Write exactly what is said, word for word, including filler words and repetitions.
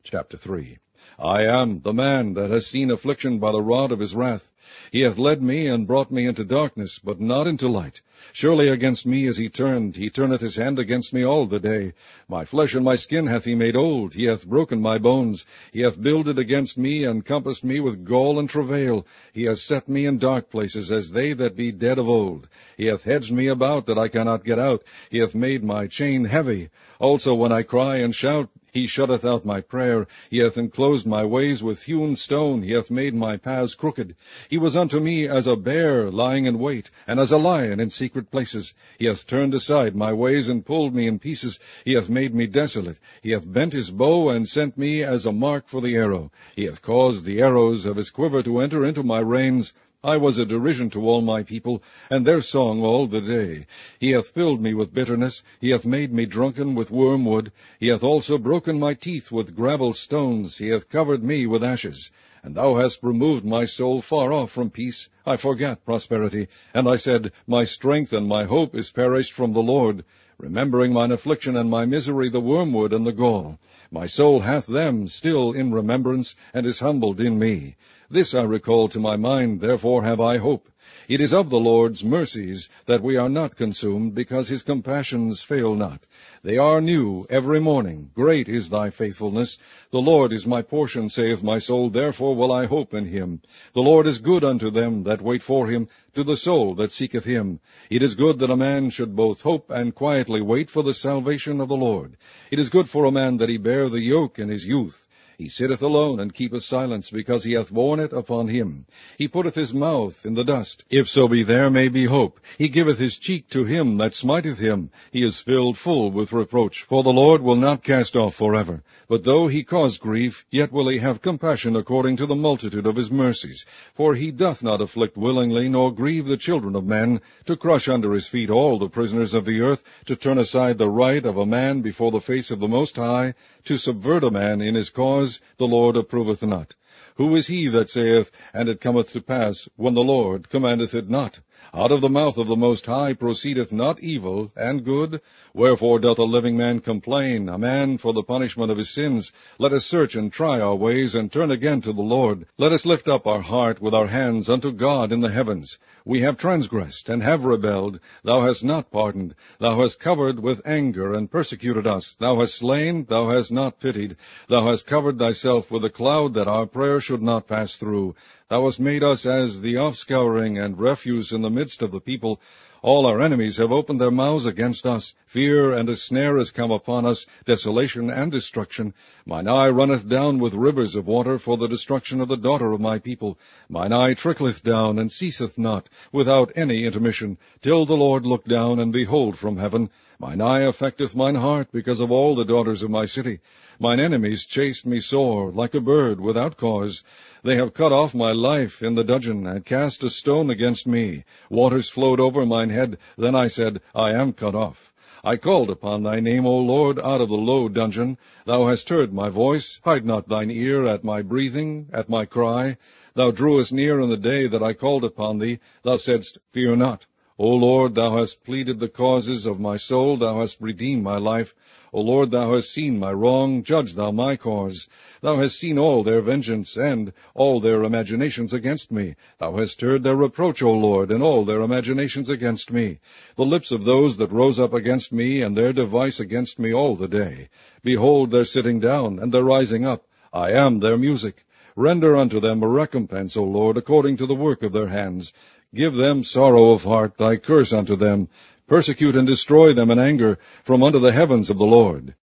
Chapter three. I am the man that has seen affliction by the rod of his wrath. He hath led me and brought me into darkness, but not into light. Surely against me is he turned, he turneth his hand against me all the day. My flesh and my skin hath he made old, he hath broken my bones. He hath builded against me, and compassed me with gall and travail. He hath set me in dark places, as they that be dead of old. He hath hedged me about, that I cannot get out. He hath made my chain heavy. Also when I cry and shout, he shutteth out my prayer. He hath enclosed my ways with hewn stone. He hath made my paths crooked. He was unto me as a bear lying in wait, and as a lion in secret places. He hath turned aside my ways, and pulled me in pieces. He hath made me desolate. He hath bent his bow, and sent me as a mark for the arrow. He hath caused the arrows of his quiver to enter into my reins. I was a derision to all my people, and their song all the day. He hath filled me with bitterness. He hath made me drunken with wormwood. He hath also broken my teeth with gravel stones. He hath covered me with ashes. And thou hast removed my soul far off from peace. I forgat prosperity. And I said, My strength and my hope is perished from the Lord. Remembering mine affliction and my misery, the wormwood and the gall. My soul hath them still in remembrance, and is humbled in me. This I recall to my mind, therefore have I hope. It is of the Lord's mercies that we are not consumed, because his compassions fail not. They are new every morning. Great is thy faithfulness. The Lord is my portion, saith my soul, therefore will I hope in him. The Lord is good unto them that wait for him, to the soul that seeketh him. It is good that a man should both hope and quietly wait for the salvation of the Lord. It is good for a man that he bear the yoke in his youth. He sitteth alone, and keepeth silence, because he hath borne it upon him. He putteth his mouth in the dust, if so be there may be hope. He giveth his cheek to him that smiteth him. He is filled full with reproach. For the Lord will not cast off forever. But though he cause grief, yet will he have compassion according to the multitude of his mercies. For he doth not afflict willingly, nor grieve the children of men, to crush under his feet all the prisoners of the earth, to turn aside the right of a man before the face of the Most High, to subvert a man in his cause, the Lord approveth not. Who is he that saith, and it cometh to pass, when the Lord commandeth it not? Out of the mouth of the Most High proceedeth not evil and good. Wherefore doth a living man complain, a man for the punishment of his sins? Let us search and try our ways, and turn again to the Lord. Let us lift up our heart with our hands unto God in the heavens. We have transgressed, and have rebelled. Thou hast not pardoned. Thou hast covered with anger, and persecuted us. Thou hast slain, thou hast not pitied. Thou hast covered thyself with a cloud, that our prayer should not pass through. Thou hast made us as the offscouring and refuse in the midst of the people. All our enemies have opened their mouths against us. Fear and a snare is come upon us, desolation and destruction. Mine eye runneth down with rivers of water for the destruction of the daughter of my people. Mine eye trickleth down, and ceaseth not, without any intermission, till the Lord look down and behold from heaven. Mine eye affecteth mine heart, because of all the daughters of my city. Mine enemies chased me sore, like a bird, without cause. They have cut off my life in the dudgeon, and cast a stone against me. Waters flowed over mine head. Then I said, I am cut off. I called upon thy name, O Lord, out of the low dungeon. Thou hast heard my voice. Hide not thine ear at my breathing, at my cry. Thou drewest near in the day that I called upon thee. Thou saidst, Fear not. O Lord, thou hast pleaded the causes of my soul. Thou hast redeemed my life. O Lord, thou hast seen my wrong. Judge thou my cause. Thou hast seen all their vengeance, and all their imaginations against me. Thou hast heard their reproach, O Lord, and all their imaginations against me. The lips of those that rose up against me, and their device against me all the day. Behold their sitting down, and their rising up. I am their music. Render unto them a recompense, O Lord, according to the work of their hands. Give them sorrow of heart, thy curse unto them. Persecute and destroy them in anger from under the heavens of the Lord.